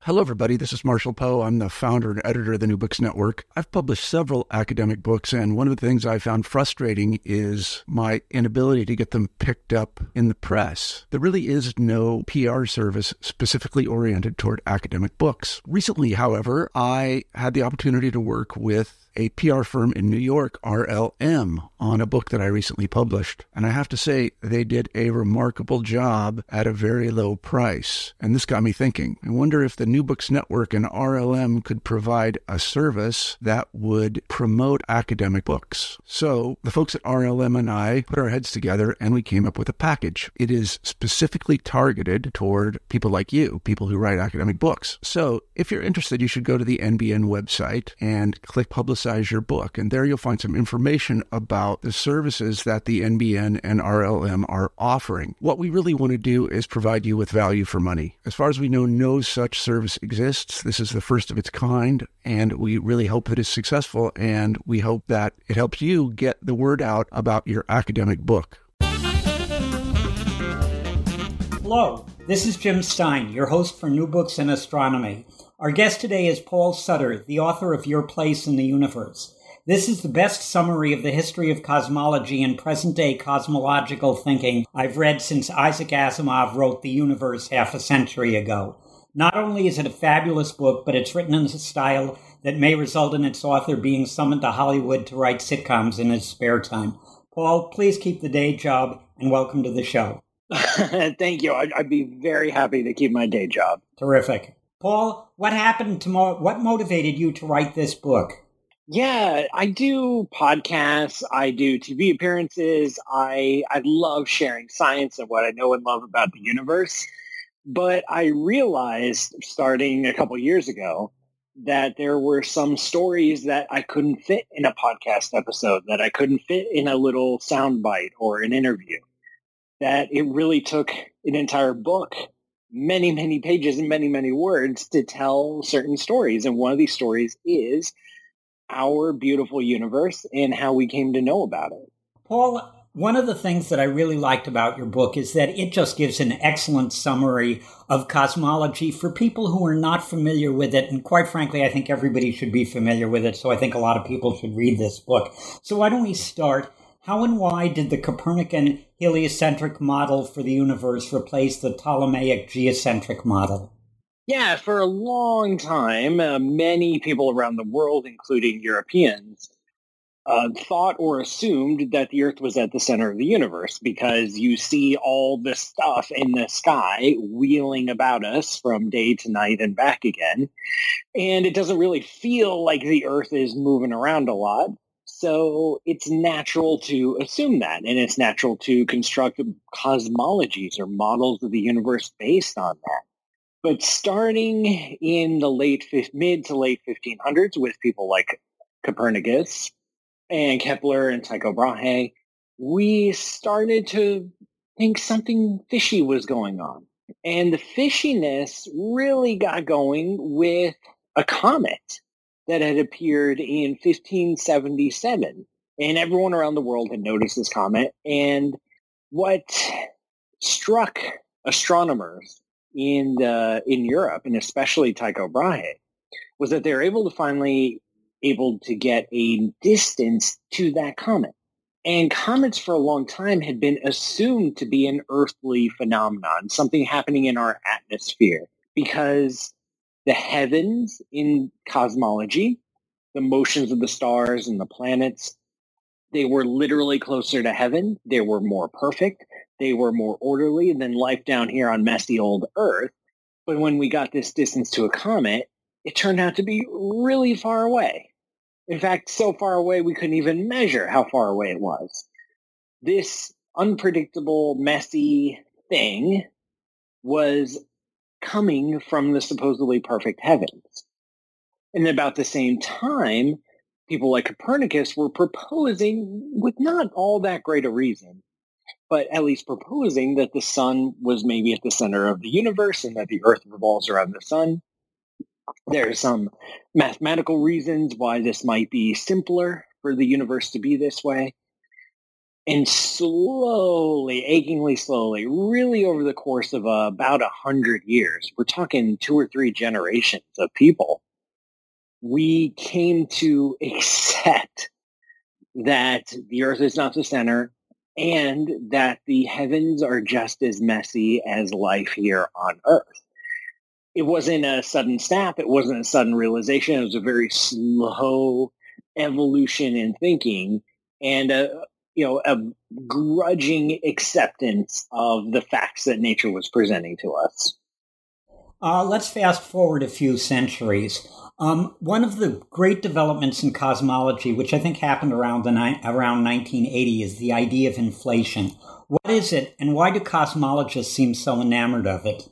Hello, everybody. This is Marshall Poe. I'm the founder and editor of the New Books Network. I've published several academic books, and one of the things I found frustrating is my inability to get them picked up in the press. There really is no PR service specifically oriented toward academic books. Recently, however, I had the opportunity to work with a PR firm in New York, RLM, on a book that I recently published. And I have to say, they did a remarkable job at a very low price. And this got me thinking. I wonder if the New Books Network and RLM could provide a service that would promote academic books. So the folks at RLM and I put our heads together and we came up with a package. It is specifically targeted toward people like you, people who write academic books. So if you're interested, you should go to the NBN website and click Publicize Your Book. And there you'll find some information about the services that the NBN and RLM are offering. What we really want to do is provide you with value for money. As far as we know, no such service exists. This is the first of its kind, and we really hope that it's successful, and we hope that it helps you get the word out about your academic book. Hello, this is Jim Stein, your host for New Books in Astronomy. Our guest today is Paul Sutter, the author of Your Place in the Universe. This is the best summary of the history of cosmology and present-day cosmological thinking I've read since Isaac Asimov wrote The Universe half a century ago. Not only is it a fabulous book, but it's written in a style that may result in its author being summoned to Hollywood to write sitcoms in his spare time. Paul, please keep the day job and welcome to the show. Thank you. I'd be very happy to keep my day job. Terrific. Paul, what happened what motivated you to write this book? Yeah, I do podcasts. I do TV appearances. I love sharing science and what I know and love about the universe. But I realized starting a couple years ago that there were some stories that I couldn't fit in a podcast episode, that I couldn't fit in a little soundbite or an interview, that it really took an entire book, many, many pages and many, many words to tell certain stories. And one of these stories is our beautiful universe and how we came to know about it. Paul, one of the things that I really liked about your book is that it just gives an excellent summary of cosmology for people who are not familiar with it. And quite frankly, I think everybody should be familiar with it. So I think a lot of people should read this book. So why don't we start? How and why did the Copernican heliocentric model for the universe replace the Ptolemaic geocentric model? Yeah, for a long time, many people around the world, including Europeans, thought or assumed that the Earth was at the center of the universe because you see all this stuff in the sky wheeling about us from day to night and back again. And it doesn't really feel like the Earth is moving around a lot. So it's natural to assume that, and it's natural to construct cosmologies or models of the universe based on that. But starting in the mid to late 1500s with people like Copernicus and Kepler and Tycho Brahe, we started to think something fishy was going on. And the fishiness really got going with a comet that had appeared in 1577. And everyone around the world had noticed this comet. And what struck astronomers in Europe, and especially Tycho Brahe, was that they were finally able to get a distance to that comet. And comets for a long time had been assumed to be an earthly phenomenon, something happening in our atmosphere, because the heavens in cosmology, the motions of the stars and the planets, they were literally closer to heaven. They were more perfect. They were more orderly than life down here on messy old Earth. But when we got this distance to a comet, it turned out to be really far away. In fact, so far away we couldn't even measure how far away it was. This unpredictable, messy thing was coming from the supposedly perfect heavens. And about the same time, people like Copernicus were proposing, with not all that great a reason, but at least proposing that the sun was maybe at the center of the universe and that the Earth revolves around the sun. There are some mathematical reasons why this might be simpler for the universe to be this way. And slowly, achingly slowly, really over the course of about 100 years, we're talking 2 or 3 generations of people, we came to accept that the earth is not the center and that the heavens are just as messy as life here on earth. It wasn't a sudden snap. It wasn't a sudden realization. It was a very slow evolution in thinking and a grudging acceptance of the facts that nature was presenting to us. Let's fast forward a few centuries. One of the great developments in cosmology, which I think happened around 1980, is the idea of inflation. What is it, and why do cosmologists seem so enamored of it?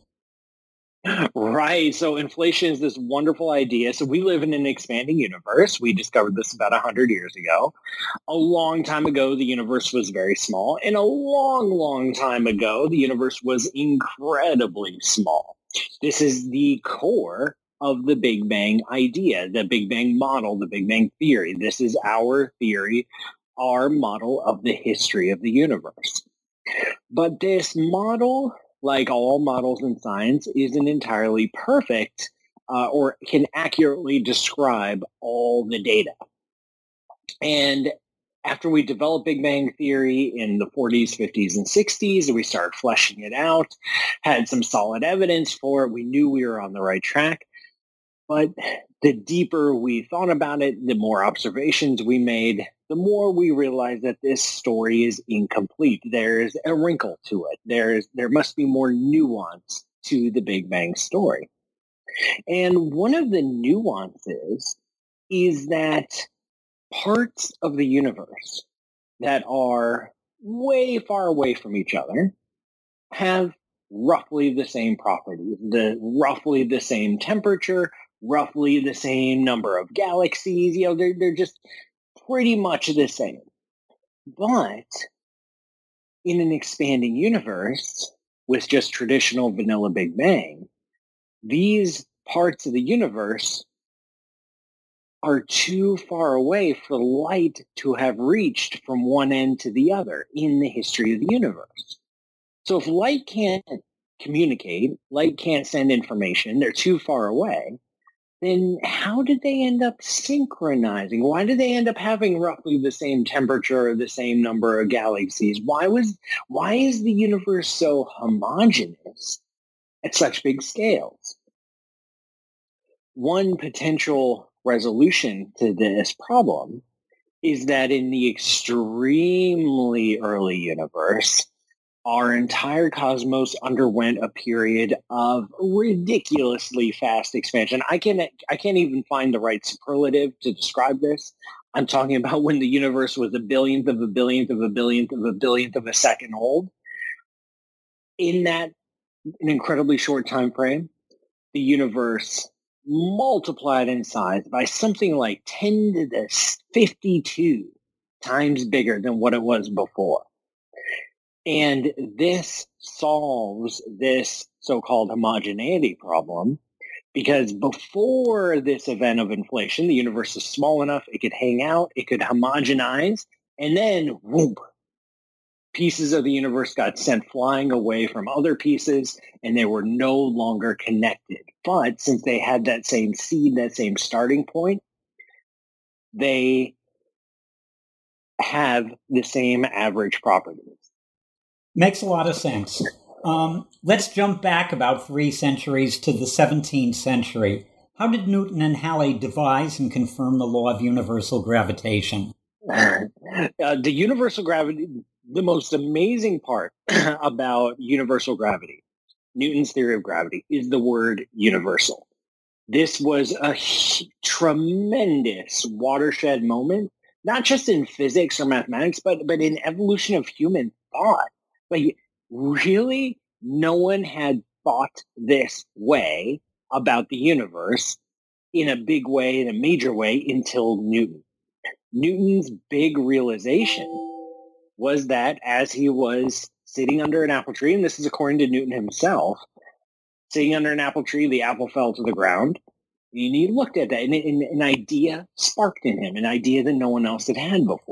Right. So inflation is this wonderful idea. So we live in an expanding universe. We discovered this about 100 years ago. A long time ago, the universe was very small. And a long, long time ago, the universe was incredibly small. This is the core of the Big Bang idea, the Big Bang model, the Big Bang theory. This is our theory, our model of the history of the universe. But this model, like all models in science, isn't entirely perfect or can accurately describe all the data. And after we developed Big Bang Theory in the 40s, 50s, and 60s, we started fleshing it out, had some solid evidence for it. We knew we were on the right track. But the deeper we thought about it, the more observations we made, the more we realized that this story is incomplete. There's a wrinkle to it. There must be more nuance to the Big Bang story. And one of the nuances is that parts of the universe that are way far away from each other have roughly the same properties, roughly the same temperature, roughly the same number of galaxies. They're just pretty much the same. But in an expanding universe with just traditional vanilla Big Bang, these parts of the universe are too far away for light to have reached from one end to the other in the history of the universe. So if light can't communicate, light can't send information, they're too far away, then how did they end up synchronizing? Why did they end up having roughly the same temperature or the same number of galaxies? Why is the universe so homogeneous at such big scales? One potential resolution to this problem is that in the extremely early universe, our entire cosmos underwent a period of ridiculously fast expansion. I can't even find the right superlative to describe this. I'm talking about when the universe was a billionth of a billionth of a billionth of a billionth of a second old. In an incredibly short time frame, the universe multiplied in size by something like 10 to the 52 times bigger than what it was before. And this solves this so-called homogeneity problem because before this event of inflation, the universe is small enough, it could hang out, it could homogenize, and then whoop, pieces of the universe got sent flying away from other pieces and they were no longer connected. But since they had that same seed, that same starting point, they have the same average properties. Makes a lot of sense. Let's jump back about 3 centuries to the 17th century. How did Newton and Halley devise and confirm the law of universal gravitation? The universal gravity, the most amazing part about universal gravity, Newton's theory of gravity, is the word universal. This was a tremendous watershed moment, not just in physics or mathematics, but in evolution of human thought. Like, really, no one had thought this way about the universe in a big way, in a major way, until Newton. Newton's big realization was that as he was sitting under an apple tree, and this is according to Newton himself, sitting under an apple tree, the apple fell to the ground, and he looked at that, and an idea sparked in him, an idea that no one else had had before.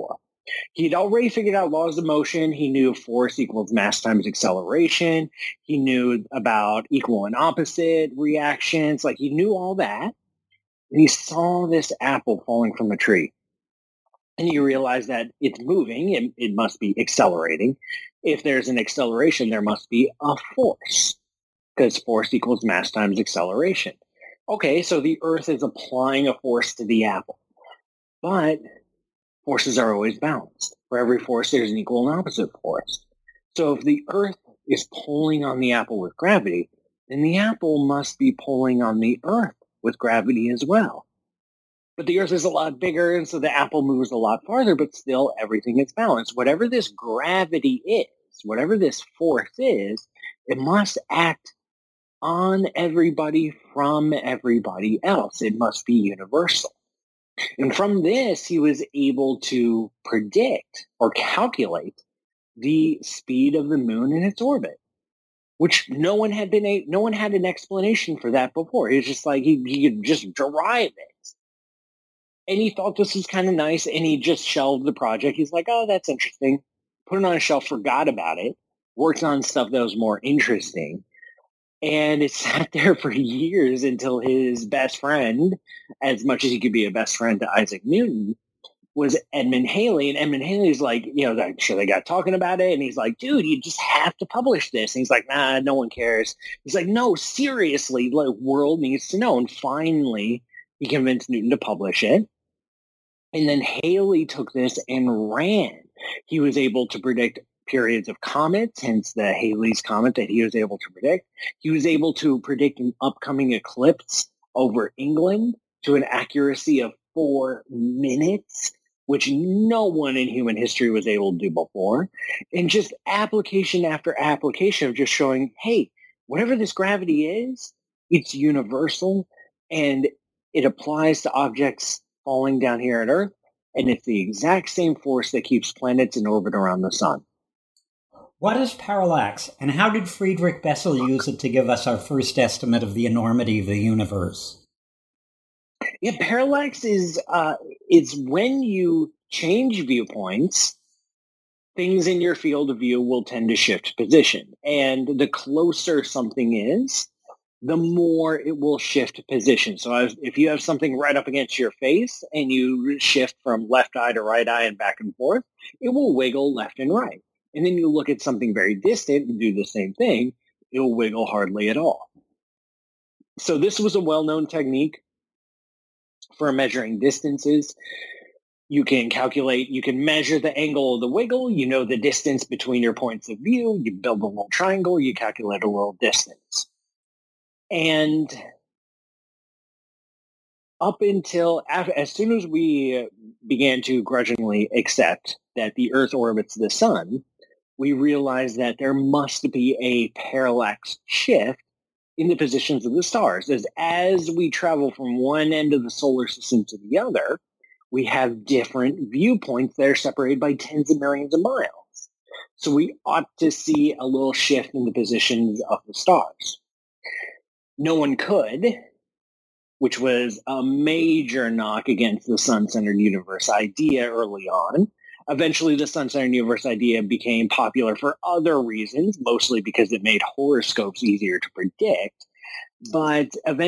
He'd already figured out laws of motion. He knew force equals mass times acceleration. He knew about equal and opposite reactions. Like, he knew all that. And he saw this apple falling from a tree. And he realized that it's moving. It must be accelerating. If there's an acceleration, there must be a force, because force equals mass times acceleration. Okay, so the Earth is applying a force to the apple. But forces are always balanced. For every force, there's an equal and opposite force. So if the Earth is pulling on the apple with gravity, then the apple must be pulling on the Earth with gravity as well. But the Earth is a lot bigger, and so the apple moves a lot farther, but still everything is balanced. Whatever this gravity is, whatever this force is, it must act on everybody from everybody else. It must be universal. And from this, he was able to predict or calculate the speed of the moon in its orbit, which no one had an explanation for that before. He was just like, he could just derive it. And he thought this was kind of nice, and he just shelved the project. He's like, oh, that's interesting. Put it on a shelf, forgot about it, worked on stuff that was more interesting. And it sat there for years until his best friend, as much as he could be a best friend to Isaac Newton, was Edmund Halley. And Edmund Halley's like, sure, they got talking about it. And he's like, dude, you just have to publish this. And he's like, nah, no one cares. He's like, no, seriously, the world needs to know. And finally, he convinced Newton to publish it. And then Halley took this and ran. He was able to predict periods of comets, hence the Halley's Comet that he was able to predict. He was able to predict an upcoming eclipse over England to an accuracy of 4 minutes, which no one in human history was able to do before. And just application after application of just showing, hey, whatever this gravity is, it's universal, and it applies to objects falling down here on Earth, and it's the exact same force that keeps planets in orbit around the sun. What is parallax, and how did Friedrich Bessel use it to give us our first estimate of the enormity of the universe? Yeah, parallax is when you change viewpoints, things in your field of view will tend to shift position. And the closer something is, the more it will shift position. So if you have something right up against your face and you shift from left eye to right eye and back and forth, it will wiggle left and right. And then you look at something very distant and do the same thing, it will wiggle hardly at all. So this was a well-known technique for measuring distances. You can measure the angle of the wiggle, you know the distance between your points of view, you build a little triangle, you calculate a little distance. And up until as soon as we began to grudgingly accept that the Earth orbits the sun, we realized that there must be a parallax shift in the positions of the stars. As we travel from one end of the solar system to the other, we have different viewpoints that are separated by tens of millions of miles. So we ought to see a little shift in the positions of the stars. No one could, which was a major knock against the sun-centered universe idea early on. Eventually, the sun-centered universe idea became popular for other reasons, mostly because it made horoscopes easier to predict. But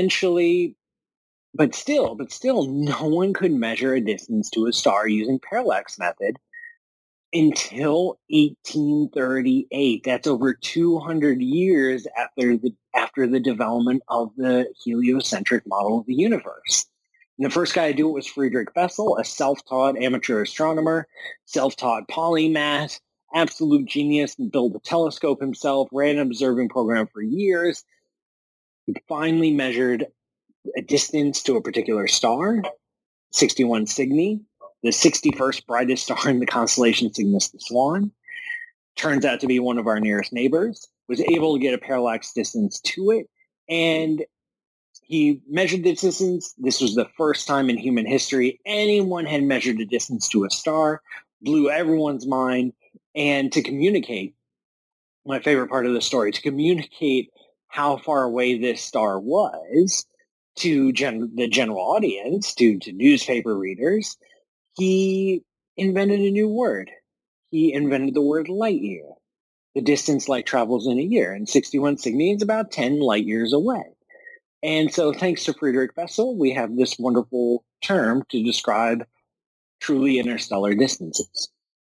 still, no one could measure a distance to a star using parallax method until 1838. That's over 200 years after the development of the heliocentric model of the universe. And the first guy to do it was Friedrich Bessel, a self-taught amateur astronomer, self-taught polymath, absolute genius, and built a telescope himself, ran an observing program for years. He finally measured a distance to a particular star, 61 Cygni, the 61st brightest star in the constellation Cygnus the Swan. Turns out to be one of our nearest neighbors, was able to get a parallax distance to it, and he measured the distance. This was the first time in human history anyone had measured a distance to a star, blew everyone's mind, and to communicate, my favorite part of the story, to communicate how far away this star was to the general audience, to newspaper readers, he invented a new word. He invented the word light year. The distance light travels in a year, and 61 Cygni is about 10 light years away. And so thanks to Friedrich Bessel, we have this wonderful term to describe truly interstellar distances.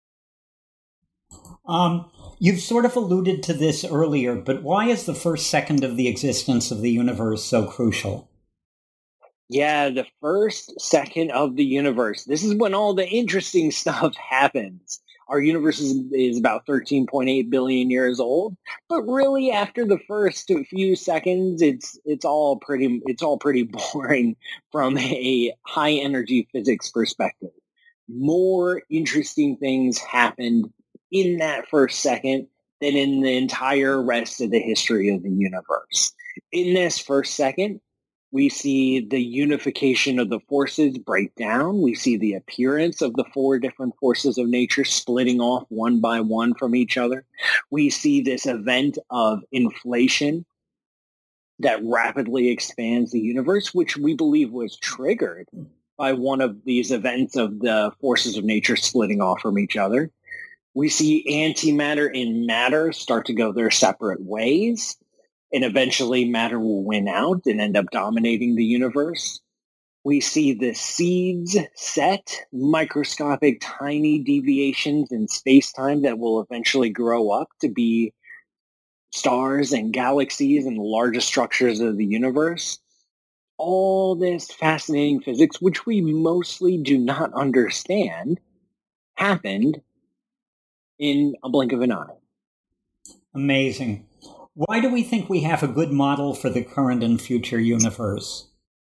You've sort of alluded to this earlier, but why is the first second of the existence of the universe so crucial? Yeah, the first second of the universe. This is when all the interesting stuff happens. Our universe is about 13.8 billion years old, but really after the first few seconds, it's all pretty boring from a high energy physics perspective. More interesting things happened in that first second than in the entire rest of the history of the universe. In this first second, we see the unification of the forces break down. We see the appearance of the four different forces of nature splitting off one by one from each other. We see this event of inflation that rapidly expands the universe, which we believe was triggered by one of these events of the forces of nature splitting off from each other. We see antimatter and matter start to go their separate ways. And eventually matter will win out and end up dominating the universe. We see the seeds set, microscopic, tiny deviations in space-time that will eventually grow up to be stars and galaxies and the largest structures of the universe. All this fascinating physics, which we mostly do not understand, happened in a blink of an eye. Amazing. Why do we think we have a good model for the current and future universe?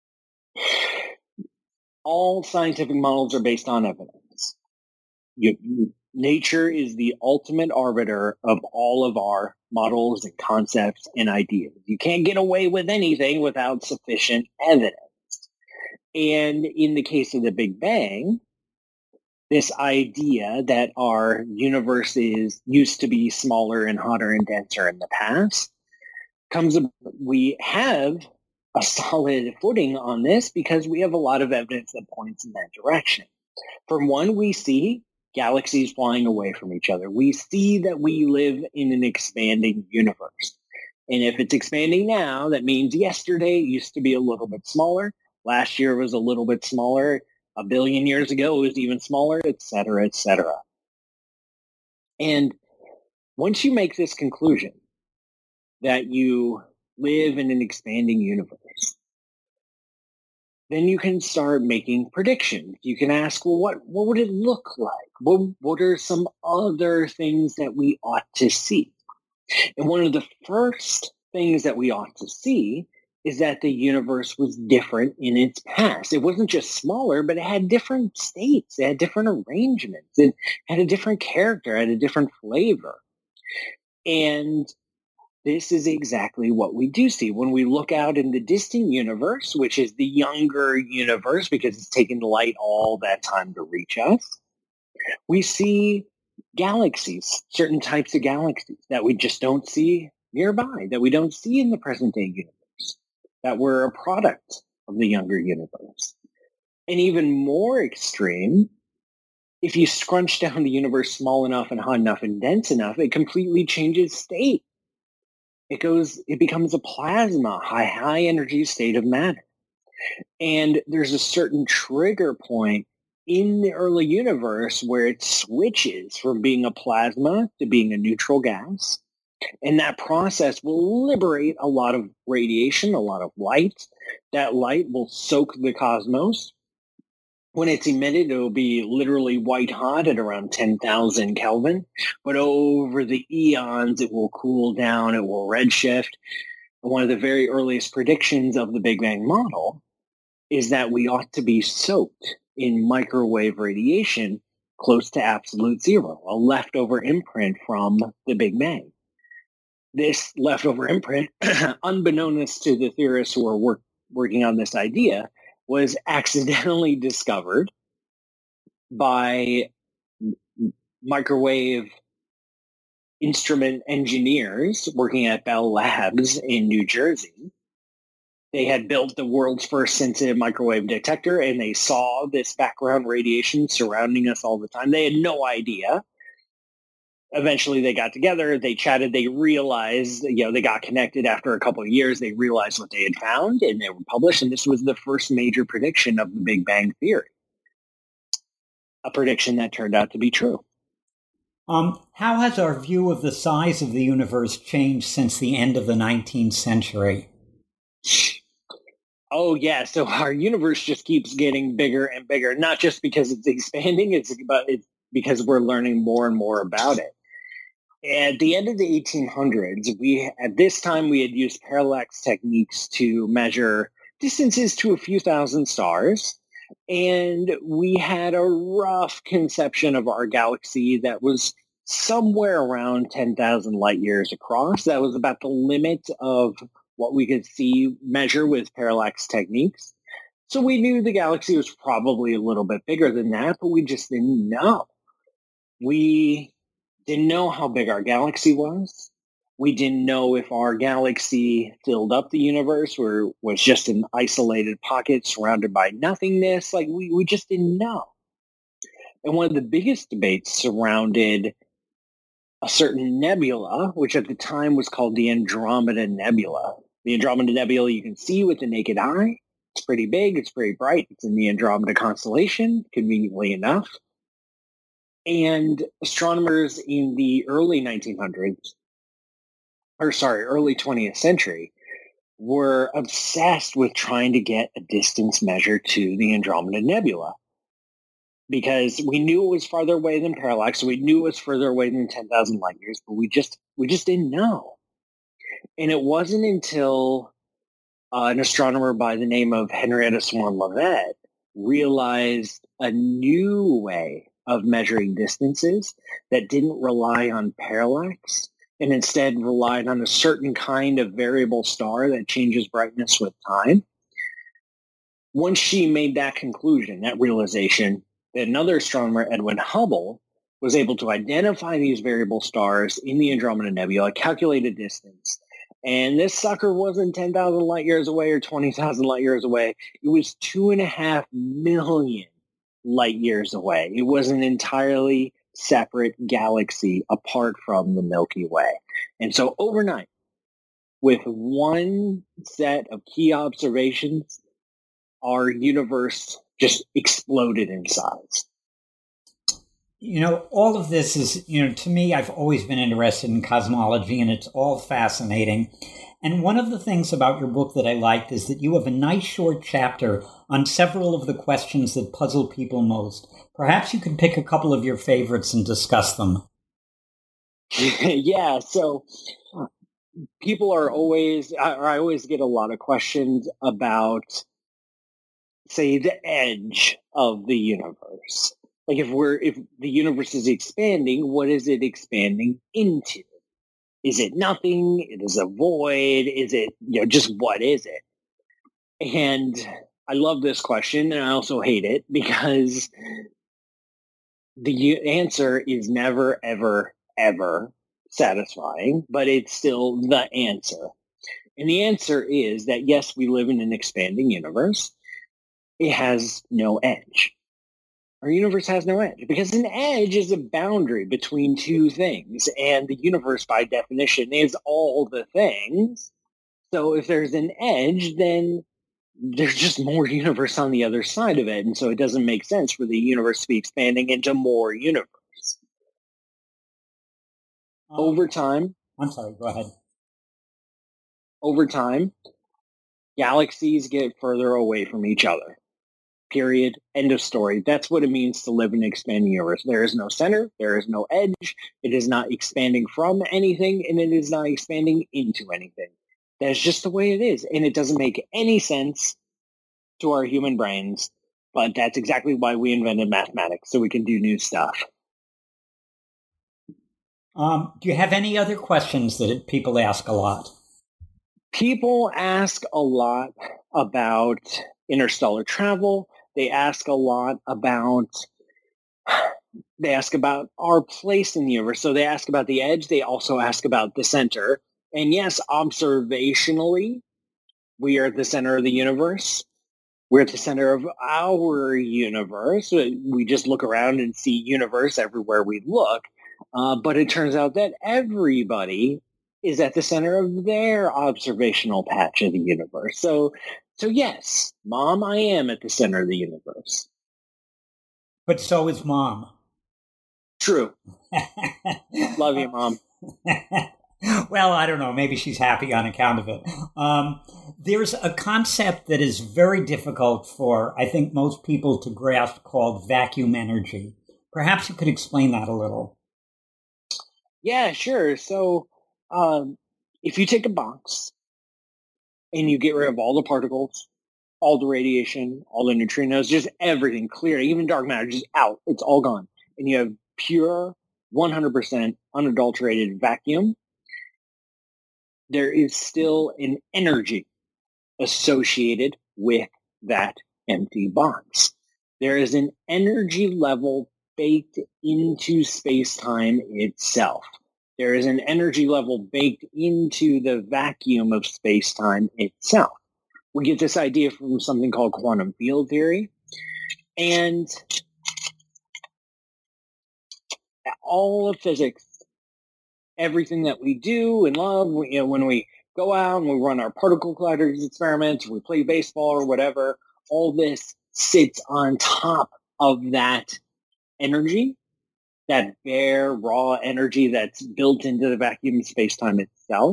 All scientific models are based on evidence. Nature is the ultimate arbiter of all of our models and concepts and ideas. You can't get away with anything without sufficient evidence. And in the case of the Big Bang, this idea that our universe used to be smaller and hotter and denser in the past we have a solid footing on this because we have a lot of evidence that points in that direction. From one, we see galaxies flying away from each other. We see that we live in an expanding universe. And if it's expanding now, that means yesterday it used to be a little bit smaller. Last year was a little bit smaller. A billion years ago, it was even smaller, et cetera, et cetera. And once you make this conclusion that you live in an expanding universe, then you can start making predictions. You can ask, well, what would it look like? What are some other things that we ought to see? And one of the first things that we ought to see is that the universe was different in its past. It wasn't just smaller, but it had different states. It had different arrangements. It had a different character, it had a different flavor. And this is exactly what we do see. When we look out in the distant universe, which is the younger universe because it's taken light all that time to reach us, we see galaxies, certain types of galaxies that we just don't see nearby, that we don't see in the present day universe, that were a product of the younger universe. And even more extreme, if you scrunch down the universe small enough and hot enough and dense enough, it completely changes state. It becomes a plasma, high energy state of matter. And there's a certain trigger point in the early universe where it switches from being a plasma to being a neutral gas. And that process will liberate a lot of radiation, a lot of light. That light will soak the cosmos. When it's emitted, it will be literally white hot at around 10,000 Kelvin. But over the eons, it will cool down, it will redshift. And one of the very earliest predictions of the Big Bang model is that we ought to be soaked in microwave radiation close to absolute zero, a leftover imprint from the Big Bang. This leftover imprint, unbeknownst to the theorists who are working on this idea, was accidentally discovered by microwave instrument engineers working at Bell Labs in New Jersey. They had built the world's first sensitive microwave detector, and they saw this background radiation surrounding us all the time. They had no idea. Eventually, they got together, they chatted, they realized, they got connected after a couple of years. They realized what they had found, and they were published, and this was the first major prediction of the Big Bang Theory, a prediction that turned out to be true. How has our view of the size of the universe changed since the end of the 19th century? Oh, yeah. So our universe just keeps getting bigger and bigger, not just because it's expanding, it's because we're learning more and more about it. At the end of the 1800s, at this time we had used parallax techniques to measure distances to a few thousand stars, and we had a rough conception of our galaxy that was somewhere around 10,000 light years across. That was about the limit of what we could measure with parallax techniques. So we knew the galaxy was probably a little bit bigger than that, but we just didn't know. We didn't know how big our galaxy was. We didn't know if our galaxy filled up the universe or was just an isolated pocket surrounded by nothingness. We just didn't know. And one of the biggest debates surrounded a certain nebula, which at the time was called the Andromeda Nebula. The Andromeda Nebula you can see with the naked eye. It's pretty big. It's pretty bright. It's in the Andromeda constellation, conveniently enough. And astronomers in the early 20th century, were obsessed with trying to get a distance measure to the Andromeda Nebula. Because we knew it was farther away than parallax, so we knew it was further away than 10,000 light years, but we just didn't know. And it wasn't until an astronomer by the name of Henrietta Swan Leavitt realized a new way of measuring distances that didn't rely on parallax and instead relied on a certain kind of variable star that changes brightness with time. Once she made that conclusion, that realization, another astronomer, Edwin Hubble, was able to identify these variable stars in the Andromeda Nebula, calculate a distance. And this sucker wasn't 10,000 light years away or 20,000 light years away. It was 2.5 million light years away. It was an entirely separate galaxy apart from the Milky Way. And so overnight, with one set of key observations, our universe just exploded in size. All of this is, to me, I've always been interested in cosmology, and it's all fascinating. And one of the things about your book that I liked is that you have a nice short chapter on several of the questions that puzzle people most. Perhaps you could pick a couple of your favorites and discuss them. Yeah, so people I always get a lot of questions about, say, the edge of the universe. Like if the universe is expanding, what is it expanding into? Is it nothing? Is it a void? Is it, just what is it? And I love this question, and I also hate it because the answer is never, ever, ever satisfying, but it's still the answer. And the answer is that, yes, we live in an expanding universe. It has no edge. Our universe has no edge because an edge is a boundary between two things, and the universe, by definition, is all the things. So if there's an edge, then there's just more universe on the other side of it, and so it doesn't make sense for the universe to be expanding into more universe. Over time... I'm sorry, go ahead. Over time, galaxies get further away from each other. Period. End of story. That's what it means to live in an expanding universe. There is no center. There is no edge. It is not expanding from anything, and it is not expanding into anything. That's just the way it is. And it doesn't make any sense to our human brains, but that's exactly why we invented mathematics, so we can do new stuff. Do you have any other questions that people ask a lot? People ask a lot about interstellar travel. They ask a lot about our place in the universe. So they ask about the edge. They also ask about the center. And yes, observationally, We are at the center of the universe. We're at the center of our universe. We just look around and see universe everywhere we look. But it turns out that everybody is at the center of their observational patch of the universe. So yes, Mom, I am at the center of the universe. But so is Mom. True. Love you, Mom. Well, I don't know. Maybe she's happy on account of it. There's a concept that is very difficult for, I think, most people to grasp called vacuum energy. Perhaps you could explain that a little. Yeah, sure. So if you take a box and you get rid of all the particles, all the radiation, all the neutrinos, just everything, clear, even dark matter, just out. It's all gone. And you have pure, 100% unadulterated vacuum. There is still an energy associated with that empty box. There is an energy level baked into space-time itself. There is an energy level baked into the vacuum of space-time itself. We get this idea from something called quantum field theory. And all of physics, everything that we do and love, when we go out and we run our particle colliders experiments, we play baseball or whatever, all this sits on top of that energy, that bare, raw energy that's built into the vacuum of space-time itself.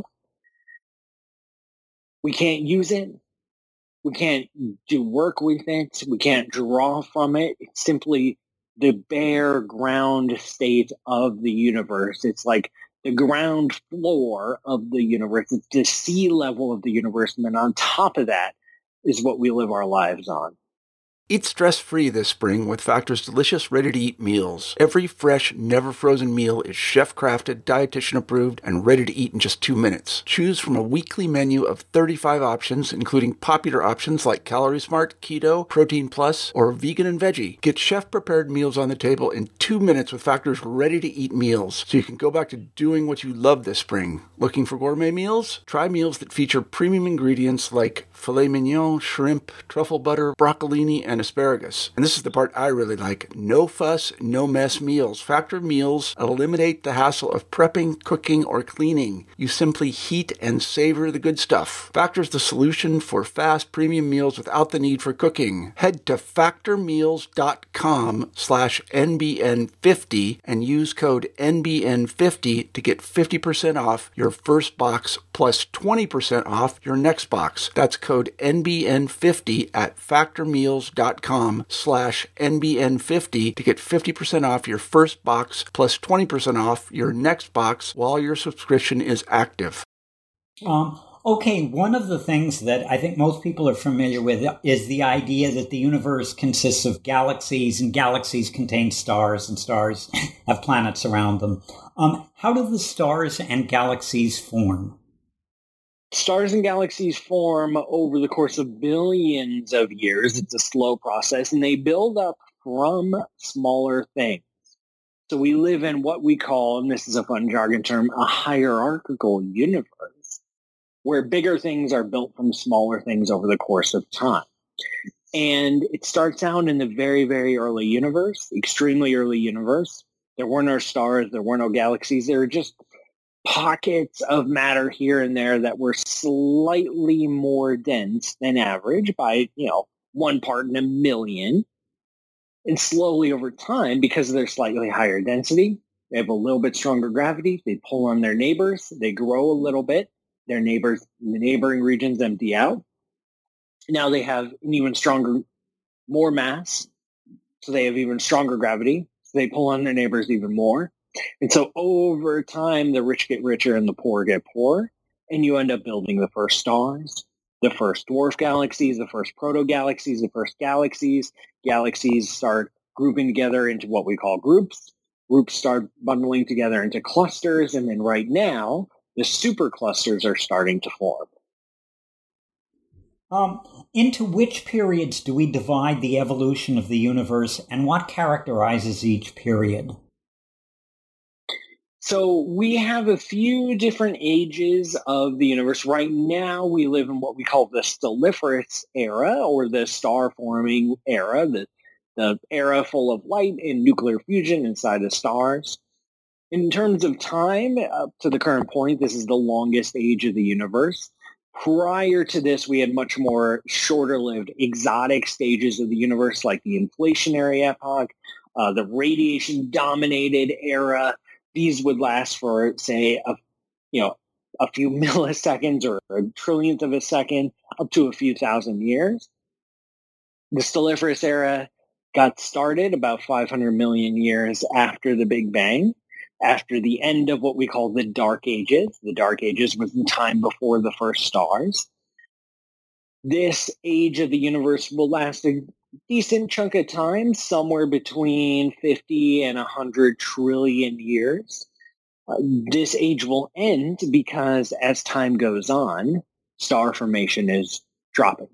We can't use it. We can't do work with it. We can't draw from it. It's simply the bare ground state of the universe. It's like the ground floor of the universe. It's the sea level of the universe. And then on top of that is what we live our lives on. Eat stress-free this spring with Factor's delicious, ready-to-eat meals. Every fresh, never-frozen meal is chef-crafted, dietitian-approved, and ready to eat in just 2 minutes. Choose from a weekly menu of 35 options, including popular options like Calorie Smart, Keto, Protein Plus, or Vegan and Veggie. Get chef-prepared meals on the table in 2 minutes with Factor's ready-to-eat meals, so you can go back to doing what you love this spring. Looking for gourmet meals? Try meals that feature premium ingredients like filet mignon, shrimp, truffle butter, broccolini, and asparagus. And this is the part I really like. No fuss, no mess meals. Factor meals eliminate the hassle of prepping, cooking, or cleaning. You simply heat and savor the good stuff. Factor's the solution for fast premium meals without the need for cooking. Head to factormeals.com/NBN50 and use code NBN50 to get 50% off your first box plus 20% off your next box. That's code NBN50 at factormeals.com/NBN50 to get 50% off your first box plus 20% off your next box while your subscription is active. Okay, one of the things that I think most people are familiar with is the idea that the universe consists of galaxies, and galaxies contain stars, and stars have planets around them. How do the stars and galaxies form? Stars and galaxies form over the course of billions of years. It's a slow process, and they build up from smaller things. So we live in what we call, and this is a fun jargon term, a hierarchical universe, where bigger things are built from smaller things over the course of time. And it starts out in the very, very early universe, extremely early universe. There were no stars, there were no galaxies, there were just pockets of matter here and there that were slightly more dense than average by, 1 part in a million. And slowly over time, because of their slightly higher density, they have a little bit stronger gravity. They pull on their neighbors. They grow a little bit. Their neighbors in the neighboring regions empty out. Now they have an even stronger, more mass. So they have even stronger gravity. So they pull on their neighbors even more. And so over time, the rich get richer and the poor get poorer. And you end up building the first stars, the first dwarf galaxies, the first proto-galaxies, the first galaxies. Galaxies start grouping together into what we call groups. Groups start bundling together into clusters. And then right now, the superclusters are starting to form. Into which periods do we divide the evolution of the universe, and what characterizes each period? So we have a few different ages of the universe. Right now, we live in what we call the stelliferous era, or the star-forming era, the era full of light and nuclear fusion inside of stars. In terms of time, up to the current point, this is the longest age of the universe. Prior to this, we had much more shorter-lived exotic stages of the universe, like the inflationary epoch, the radiation-dominated era. These would last for, say, a few milliseconds or a trillionth of a second, up to a few thousand years. The Stelliferous era got started about 500 million years after the Big Bang, after the end of what we call the Dark Ages. The Dark Ages was the time before the first stars. This age of the universe will last a decent chunk of time, somewhere between 50 and 100 trillion years. This age will end because as time goes on, star formation is dropping.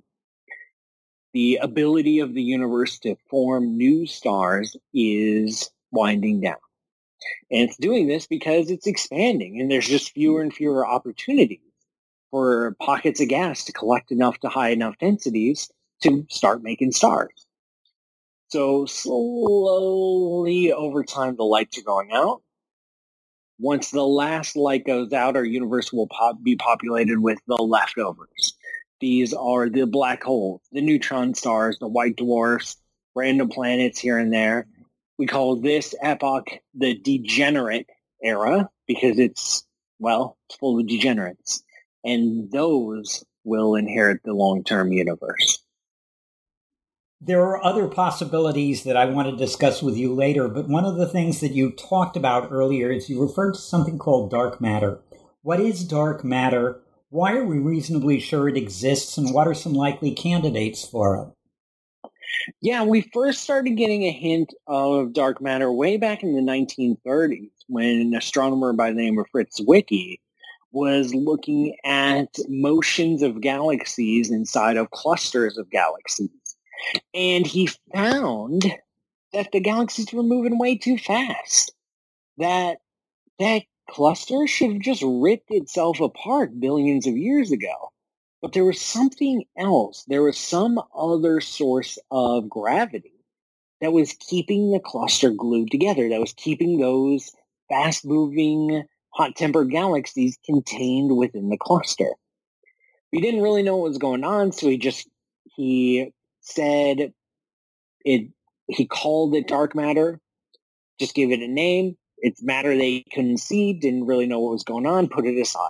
The ability of the universe to form new stars is winding down. And it's doing this because it's expanding, and there's just fewer and fewer opportunities for pockets of gas to collect enough to high enough densities to start making stars. So slowly over time, the lights are going out. Once the last light goes out, our universe will be populated with the leftovers. These are the black holes, the neutron stars, the white dwarfs, random planets here and there. We call this epoch the degenerate era because it's full of degenerates. And those will inherit the long-term universe. There are other possibilities that I want to discuss with you later, but one of the things that you talked about earlier is you referred to something called dark matter. What is dark matter? Why are we reasonably sure it exists, and what are some likely candidates for it? Yeah, we first started getting a hint of dark matter way back in the 1930s when an astronomer by the name of Fritz Zwicky was looking at motions of galaxies inside of clusters of galaxies. And he found that the galaxies were moving way too fast. That cluster should have just ripped itself apart billions of years ago. But there was something else. There was some other source of gravity that was keeping the cluster glued together, that was keeping those fast-moving, hot-tempered galaxies contained within the cluster. We didn't really know what was going on, so he said he called it dark matter, just gave it a name. It's matter they couldn't see, didn't really know what was going on, put it aside.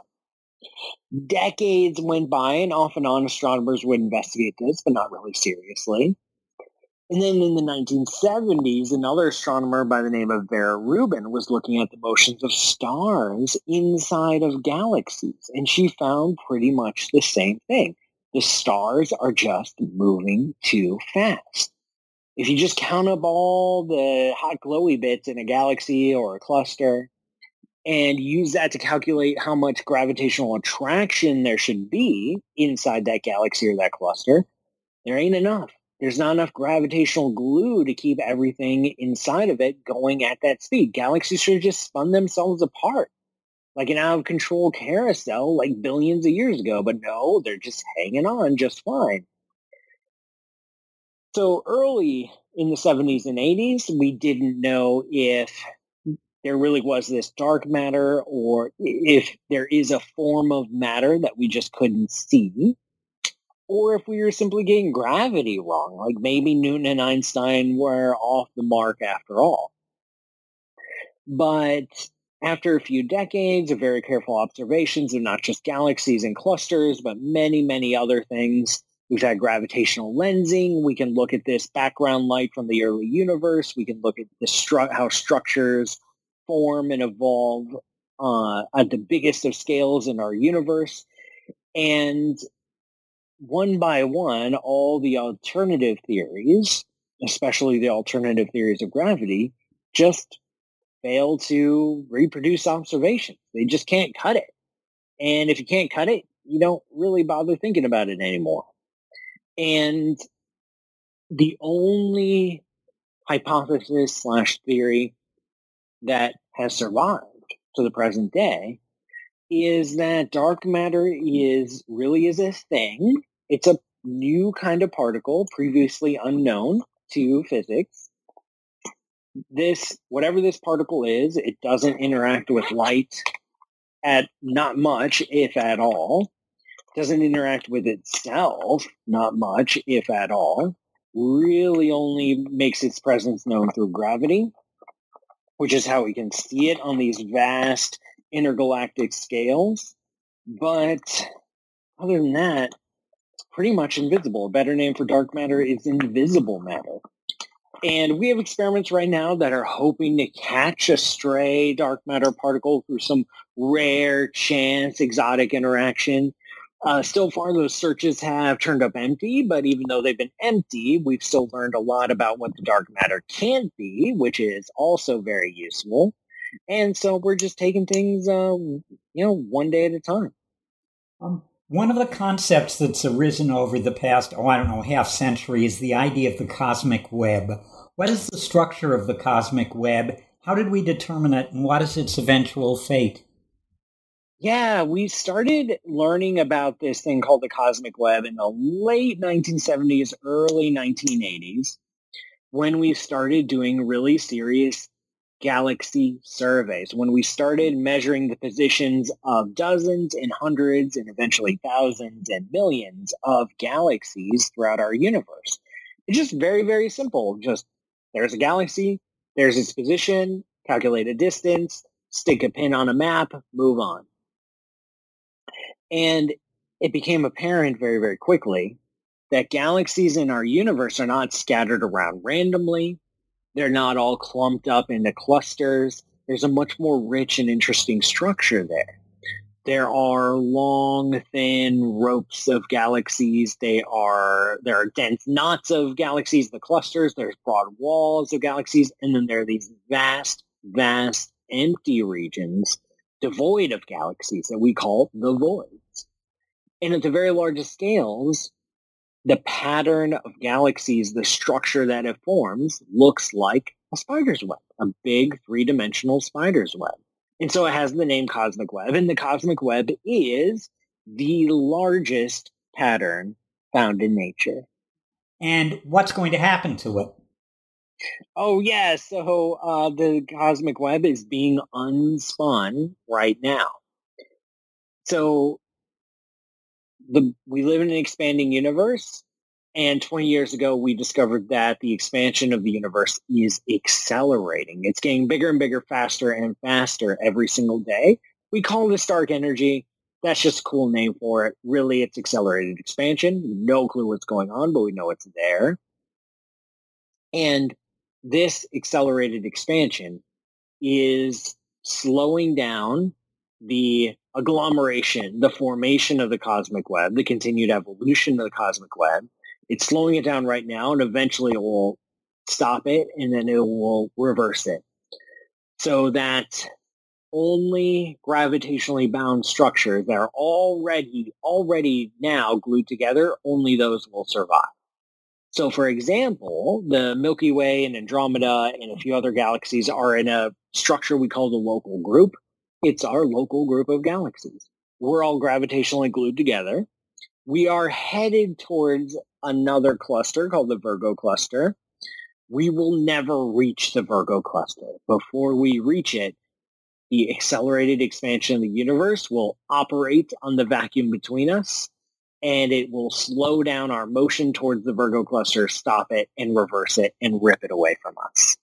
Decades went by, and off and on astronomers would investigate this, but not really seriously. And then in the 1970s, another astronomer by the name of Vera Rubin was looking at the motions of stars inside of galaxies, and she found pretty much the same thing. The stars are just moving too fast. If you just count up all the hot glowy bits in a galaxy or a cluster and use that to calculate how much gravitational attraction there should be inside that galaxy or that cluster, there ain't enough. There's not enough gravitational glue to keep everything inside of it going at that speed. Galaxies should have just spun themselves apart like an out-of-control carousel like billions of years ago. But no, they're just hanging on just fine. So early in the 70s and 80s, we didn't know if there really was this dark matter or if there is a form of matter that we just couldn't see, or if we were simply getting gravity wrong, like maybe Newton and Einstein were off the mark after all. But after a few decades of very careful observations of not just galaxies and clusters, but many, many other things, we've had gravitational lensing. We can look at this background light from the early universe. We can look at how structures form and evolve at the biggest of scales in our universe. And one by one, all the alternative theories, especially the alternative theories of gravity, just fail to reproduce observations. They just can't cut it. And if you can't cut it, you don't really bother thinking about it anymore. And the only hypothesis / theory that has survived to the present day is that dark matter really is a thing. It's a new kind of particle previously unknown to physics. Whatever this particle is, it doesn't interact with light at not much, if at all. Doesn't interact with itself, not much, if at all. Really only makes its presence known through gravity, which is how we can see it on these vast intergalactic scales. But other than that, it's pretty much invisible. A better name for dark matter is invisible matter. And we have experiments right now that are hoping to catch a stray dark matter particle through some rare chance exotic interaction. Still far, those searches have turned up empty, but even though they've been empty, we've still learned a lot about what the dark matter can't be, which is also very useful. And so we're just taking things, one day at a time. One of the concepts that's arisen over the past, half century is the idea of the cosmic web. What is the structure of the cosmic web? How did we determine it, and what is its eventual fate? Yeah, we started learning about this thing called the cosmic web in the late 1970s, early 1980s, when we started doing really serious galaxy surveys, when we started measuring the positions of dozens and hundreds and eventually thousands and millions of galaxies throughout our universe. It's just very, very simple. Just there's a galaxy, there's its position, calculate a distance, stick a pin on a map, move on. And it became apparent very, very quickly that galaxies in our universe are not scattered around randomly. They're not all clumped up into clusters. There's a much more rich and interesting structure there. There are long, thin ropes of galaxies. There are dense knots of galaxies, the clusters. There's broad walls of galaxies. And then there are these vast, vast empty regions devoid of galaxies that we call the voids. And at the very largest scales, the pattern of galaxies, the structure that it forms, looks like a spider's web, a big three-dimensional spider's web. And so it has the name cosmic web, and the cosmic web is the largest pattern found in nature. And what's going to happen to it? Oh, yeah. So the cosmic web is being unspun right now. So we live in an expanding universe, and 20 years ago, we discovered that the expansion of the universe is accelerating. It's getting bigger and bigger, faster and faster every single day. We call this dark energy. That's just a cool name for it. Really, it's accelerated expansion. No clue what's going on, but we know it's there. And this accelerated expansion is slowing down the agglomeration, the formation of the cosmic web, the continued evolution of the cosmic web. It's slowing it down right now, and eventually it will stop it, and then it will reverse it. So that only gravitationally bound structures that are already now glued together, only those will survive. So, for example, the Milky Way and Andromeda and a few other galaxies are in a structure we call the local group. It's our local group of galaxies. We're all gravitationally glued together. We are headed towards another cluster called the Virgo cluster. We will never reach the Virgo cluster. Before we reach it, the accelerated expansion of the universe will operate on the vacuum between us, and it will slow down our motion towards the Virgo cluster, stop it, and reverse it, and rip it away from us.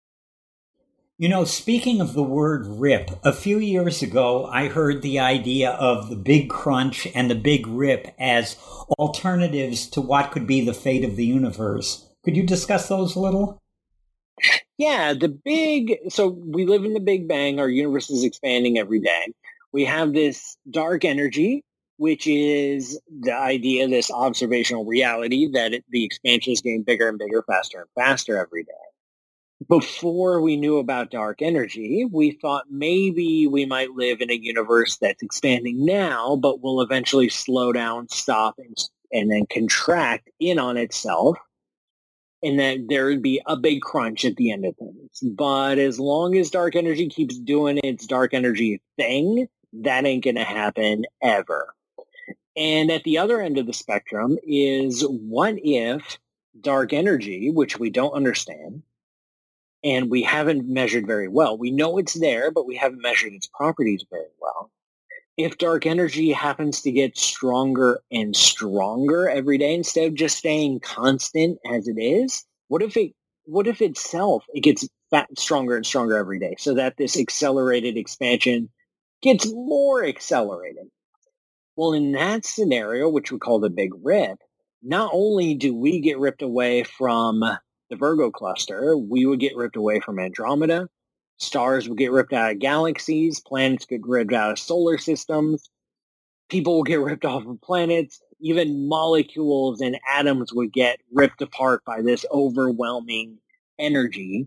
You know, speaking of the word rip, a few years ago, I heard the idea of the Big Crunch and the Big Rip as alternatives to what could be the fate of the universe. Could you discuss those a little? Yeah, so we live in the Big Bang. Our universe is expanding every day. We have this dark energy, which is the idea, this observational reality that the expansion is getting bigger and bigger, faster and faster every day. Before we knew about dark energy, we thought maybe we might live in a universe that's expanding now, but will eventually slow down, stop, and then contract in on itself. and that there would be a big crunch at the end of things. But as long as dark energy keeps doing its dark energy thing, that ain't going to happen ever. And at the other end of the spectrum is, what if dark energy, which we don't understand, and we haven't measured very well. We know it's there, but we haven't measured its properties very well. If dark energy happens to get stronger and stronger every day instead of just staying constant as it is, what if itself gets stronger and stronger every day, so that this accelerated expansion gets more accelerated? Well, in that scenario, which we call the Big Rip, not only do we get ripped away from the Virgo cluster, we would get ripped away from Andromeda. Stars would get ripped out of galaxies. Planets get ripped out of solar systems. People will get ripped off of planets. Even molecules and atoms would get ripped apart by this overwhelming energy.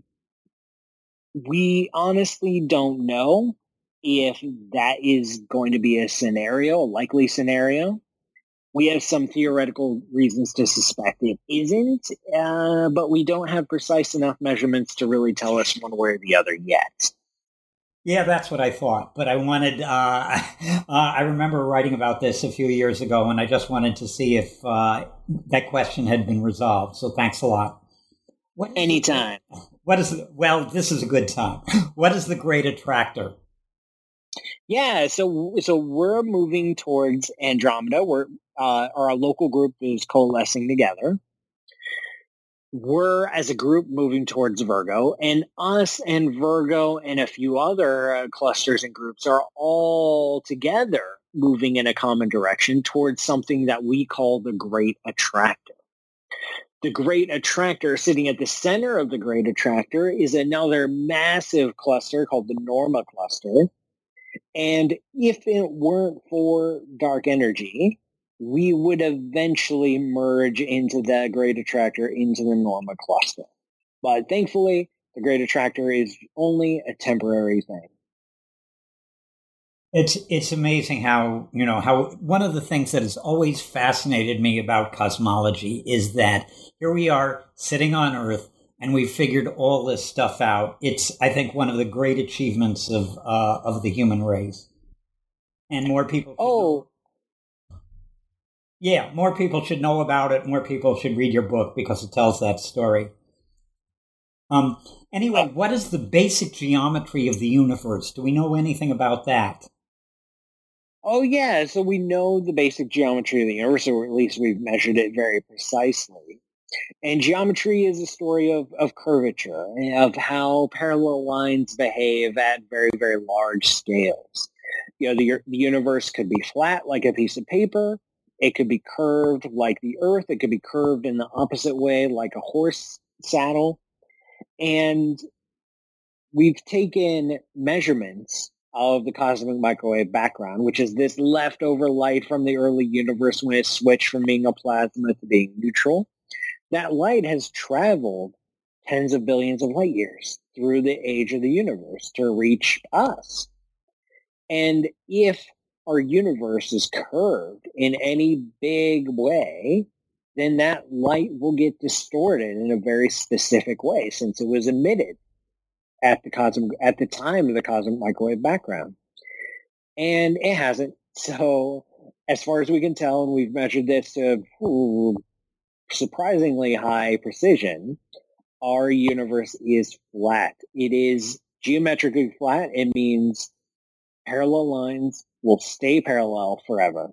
We honestly don't know if that is going to be a likely scenario. We have some theoretical reasons to suspect it isn't, but we don't have precise enough measurements to really tell us one way or the other yet. Yeah, that's what I thought. But I wanted, I remember writing about this a few years ago, and I just wanted to see if that question had been resolved. So thanks a lot. Anytime. This is a good time. What is the Great Attractor? Yeah, so we're moving towards Andromeda. Our local group is coalescing together. We're, as a group, moving towards Virgo, and us and Virgo and a few other clusters and groups are all together moving in a common direction towards something that we call the Great Attractor. The Great Attractor, sitting at the center of the Great Attractor, is another massive cluster called the Norma Cluster. And if it weren't for dark energy, we would eventually merge into the Great Attractor, into the Norma Cluster. But thankfully, the Great Attractor is only a temporary thing. It's amazing how one of the things that has always fascinated me about cosmology is that here we are sitting on Earth, and we've figured all this stuff out. It's, I think, one of the great achievements of the human race. And more people more people should know about it. More people should read your book because it tells that story. Anyway, what is the basic geometry of the universe? Do we know anything about that? Oh, yeah. So we know the basic geometry of the universe, or at least we've measured it very precisely. And geometry is a story of curvature, of how parallel lines behave at very, very large scales. The universe could be flat like a piece of paper. It could be curved like the Earth. It could be curved in the opposite way like a horse saddle. And we've taken measurements of the cosmic microwave background, which is this leftover light from the early universe when it switched from being a plasma to being neutral. That light has traveled tens of billions of light years through the age of the universe to reach us. And if our universe is curved in any big way, then that light will get distorted in a very specific way, since it was emitted at the time of the cosmic microwave background. And it hasn't. So as far as we can tell, and we've measured this to surprisingly high precision, our universe is flat. It is geometrically flat. It means parallel lines will stay parallel forever.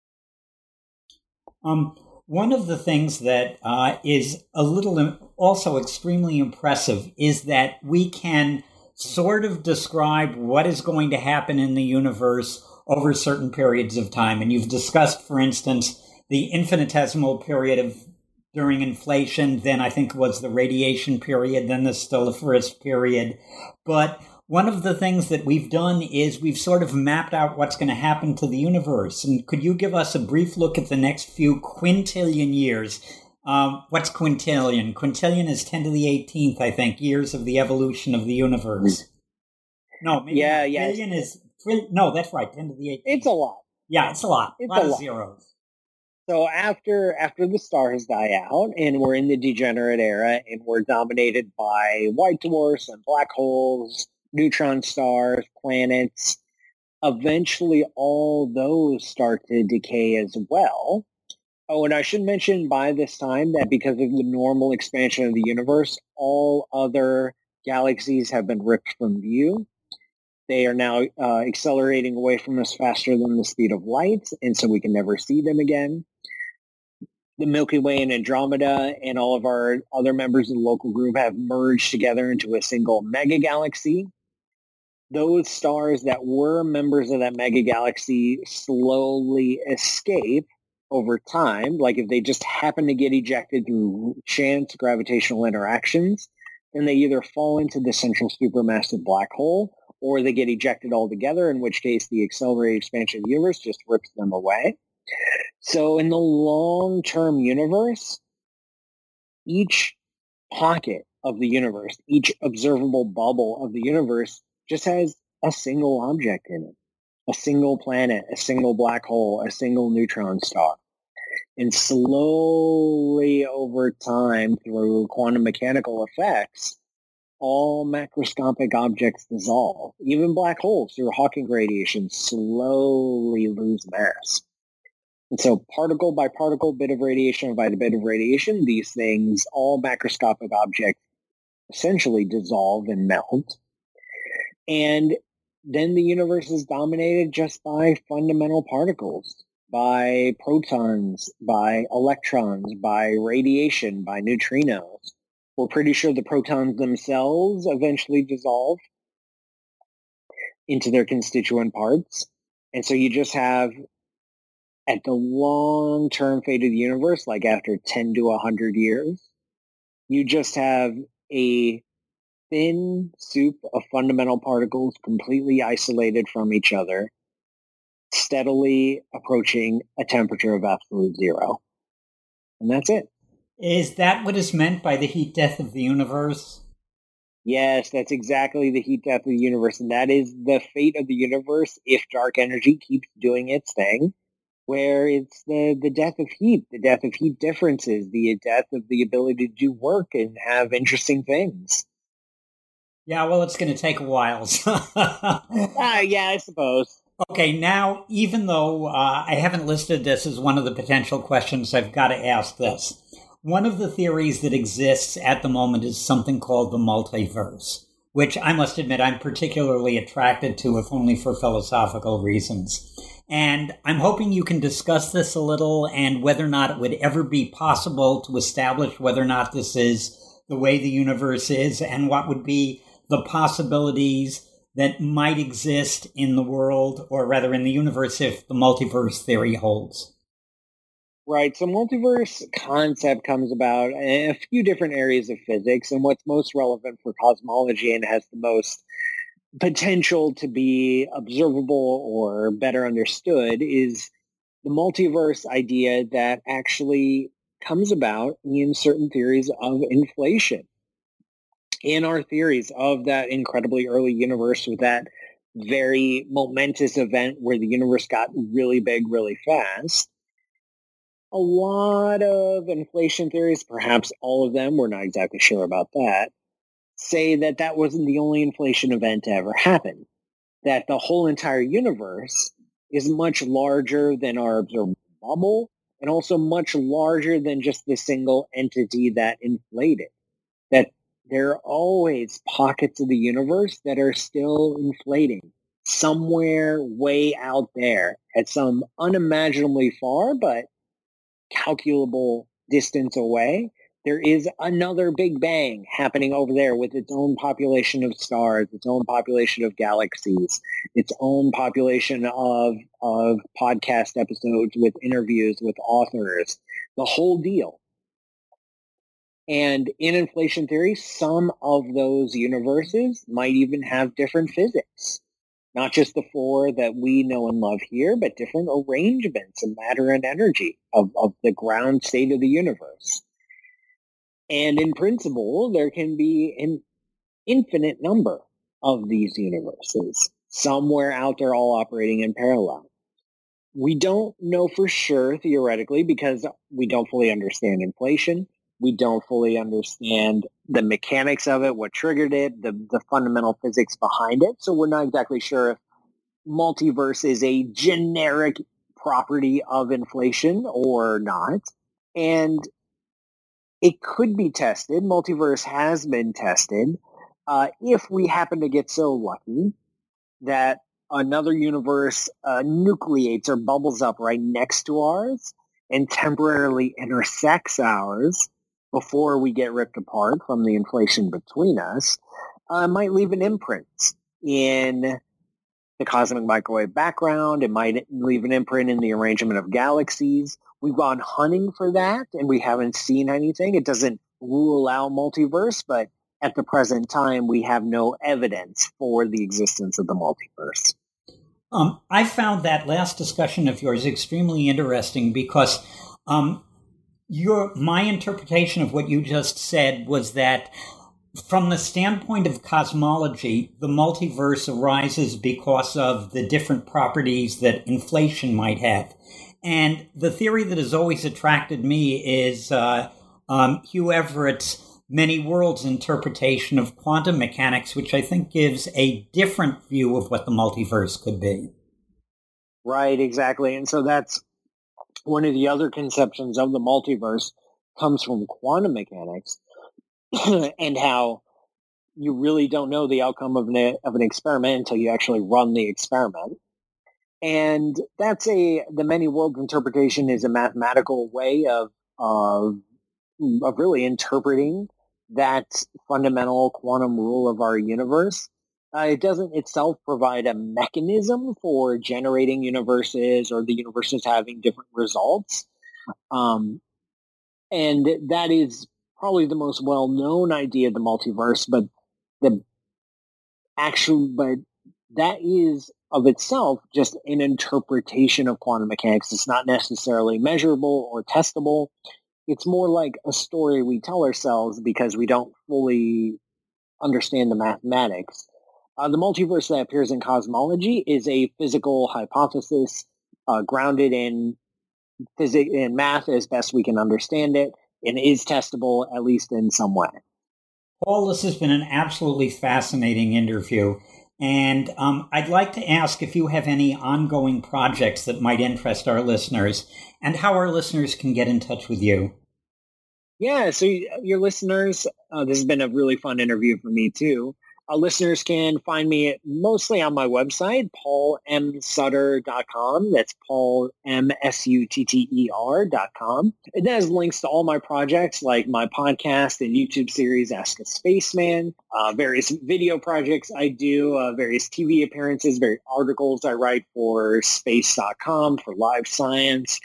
One of the things that is a little also extremely impressive is that we can sort of describe what is going to happen in the universe over certain periods of time. And you've discussed, for instance, the infinitesimal period during inflation, then I think was the radiation period, then the stelliferous period. But one of the things that we've done is we've sort of mapped out what's going to happen to the universe. And could you give us a brief look at the next few quintillion years? What's quintillion? Quintillion is 10 to the 18th, I think, years of the evolution of the universe. No, maybe billion is... No, that's right, 10 to the 18th. It's a lot. Yeah, it's a lot. A lot of zeros. So after the stars die out and we're in the degenerate era and we're dominated by white dwarfs and black holes, neutron stars, planets, eventually all those start to decay as well. Oh, and I should mention by this time that because of the normal expansion of the universe, all other galaxies have been ripped from view. They are now accelerating away from us faster than the speed of light, and so we can never see them again. The Milky Way and Andromeda and all of our other members of the local group have merged together into a single megagalaxy. Those stars that were members of that megagalaxy slowly escape over time. Like if they just happen to get ejected through chance gravitational interactions, then they either fall into the central supermassive black hole or they get ejected altogether, in which case the accelerated expansion of the universe just rips them away. So in the long-term universe, each pocket of the universe, each observable bubble of the universe just has a single object in it, a single planet, a single black hole, a single neutron star. And slowly over time, through quantum mechanical effects, all macroscopic objects dissolve. Even black holes, through Hawking radiation, slowly lose mass. And so particle by particle, bit of radiation by bit of radiation, these things, all macroscopic objects, essentially dissolve and melt. And then the universe is dominated just by fundamental particles, by protons, by electrons, by radiation, by neutrinos. We're pretty sure the protons themselves eventually dissolve into their constituent parts. And so you just have, at the long-term fate of the universe, like after 10 to 100 years, you just have a thin soup of fundamental particles completely isolated from each other, steadily approaching a temperature of absolute zero. And that's it. Is that what is meant by the heat death of the universe? Yes, that's exactly the heat death of the universe. And that is the fate of the universe if dark energy keeps doing its thing, where it's the death of heat, the death of heat differences, the death of the ability to do work and have interesting things. Yeah, well, it's going to take a while. Yeah, I suppose. Okay, now, even though I haven't listed this as one of the potential questions, I've got to ask this. One of the theories that exists at the moment is something called the multiverse, which I must admit I'm particularly attracted to, if only for philosophical reasons. And I'm hoping you can discuss this a little and whether or not it would ever be possible to establish whether or not this is the way the universe is and what would be the possibilities that might exist in the world, or rather in the universe, if the multiverse theory holds. Right. So multiverse concept comes about in a few different areas of physics, and what's most relevant for cosmology and has the most potential to be observable or better understood is the multiverse idea that actually comes about in certain theories of inflation. In our theories of that incredibly early universe with that very momentous event where the universe got really big really fast, a lot of inflation theories, perhaps all of them, we're not exactly sure about that, say that that wasn't the only inflation event to ever happen, that the whole entire universe is much larger than our observable bubble and also much larger than just the single entity that inflated, that there are always pockets of the universe that are still inflating somewhere way out there at some unimaginably far but calculable distance away. There is another Big Bang happening over there with its own population of stars, its own population of galaxies, its own population of podcast episodes with interviews with authors, the whole deal. And in inflation theory, some of those universes might even have different physics. Not just the four that we know and love here, but different arrangements of matter and energy of the ground state of the universe. And in principle, there can be an infinite number of these universes, somewhere out there all operating in parallel. We don't know for sure, theoretically, because we don't fully understand inflation. We don't fully understand the mechanics of it, what triggered it, the fundamental physics behind it. So we're not exactly sure if multiverse is a generic property of inflation or not. And it could be tested. Multiverse has been tested. If we happen to get so lucky that another universe nucleates or bubbles up right next to ours and temporarily intersects ours before we get ripped apart from the inflation between us, might leave an imprint in the cosmic microwave background. It might leave an imprint in the arrangement of galaxies. We've gone hunting for that, and we haven't seen anything. It doesn't rule out multiverse, but at the present time, we have no evidence for the existence of the multiverse. I found that last discussion of yours extremely interesting because my interpretation of what you just said was that from the standpoint of cosmology, the multiverse arises because of the different properties that inflation might have. And the theory that has always attracted me is Hugh Everett's many worlds interpretation of quantum mechanics, which I think gives a different view of what the multiverse could be. Right, exactly. And so that's one of the other conceptions of the multiverse comes from quantum mechanics and how you really don't know the outcome of an experiment until you actually run the experiment. And that's the many worlds interpretation is a mathematical way of really interpreting that fundamental quantum rule of our universe. It doesn't itself provide a mechanism for generating universes or the universes having different results. And that is probably the most well-known idea of the multiverse, but that is of itself just an interpretation of quantum mechanics. It's not necessarily measurable or testable. It's more like a story we tell ourselves because we don't fully understand the mathematics. The multiverse that appears in cosmology is a physical hypothesis grounded in physics and math as best we can understand it, and is testable at least in some way. Paul, this has been an absolutely fascinating interview. And I'd like to ask if you have any ongoing projects that might interest our listeners and how our listeners can get in touch with you. Yeah, so your listeners, this has been a really fun interview for me too. Listeners can find me mostly on my website, paulmsutter.com. That's Paul, MSUTTER.com. It has links to all my projects like my podcast and YouTube series, Ask a Spaceman, various video projects I do, various TV appearances, various articles I write for space.com, for Live Science.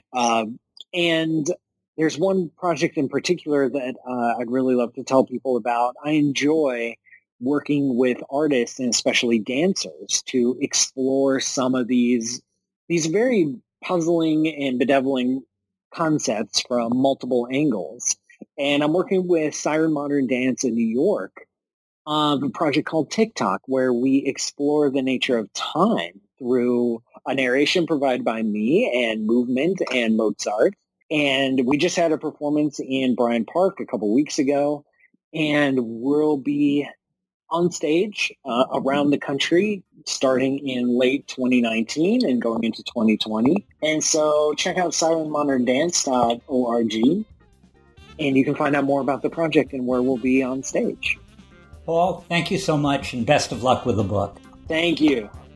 And there's one project in particular that I'd really love to tell people about. I enjoy working with artists and especially dancers to explore some of these very puzzling and bedeviling concepts from multiple angles. And I'm working with Siren Modern Dance in New York on a project called TikTok, where we explore the nature of time through a narration provided by me and movement and Mozart. And we just had a performance in Bryant Park a couple weeks ago, and we'll be on stage around the country starting in late 2019 and going into 2020. And so check out sirenmoderndance.org and you can find out more about the project and where we'll be on stage. Paul, thank you so much and best of luck with the book. Thank you.